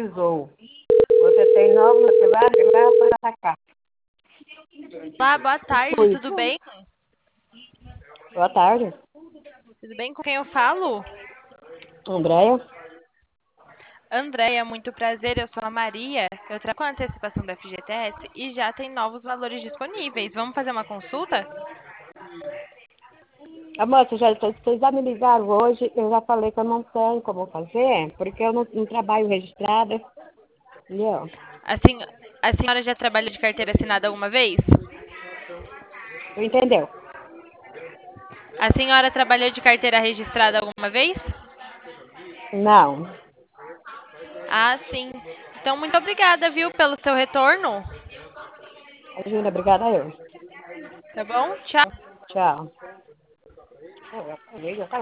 atualizou. Você tem novos celulares que vai para cá. Olá, boa tarde, Fui. tudo bem? Boa tarde, Tudo bem? Com quem eu falo? Andréia. Andréia, muito prazer, eu sou a Maria. Eu trabalho com a antecipação da FGTS e já tem novos valores disponíveis. Vamos fazer uma consulta? Amor, vocês já me ligaram hoje, eu já falei que eu não tenho como fazer, porque eu não trabalho registrada, entendeu? A senhora já trabalhou de carteira assinada alguma vez? Tu entendeu? A senhora trabalhou de carteira registrada alguma vez? Não. Ah, sim. Então, muito obrigada, viu, pelo seu retorno. Imagina, obrigada eu. Tá bom? Tchau. Tchau. Eu falei,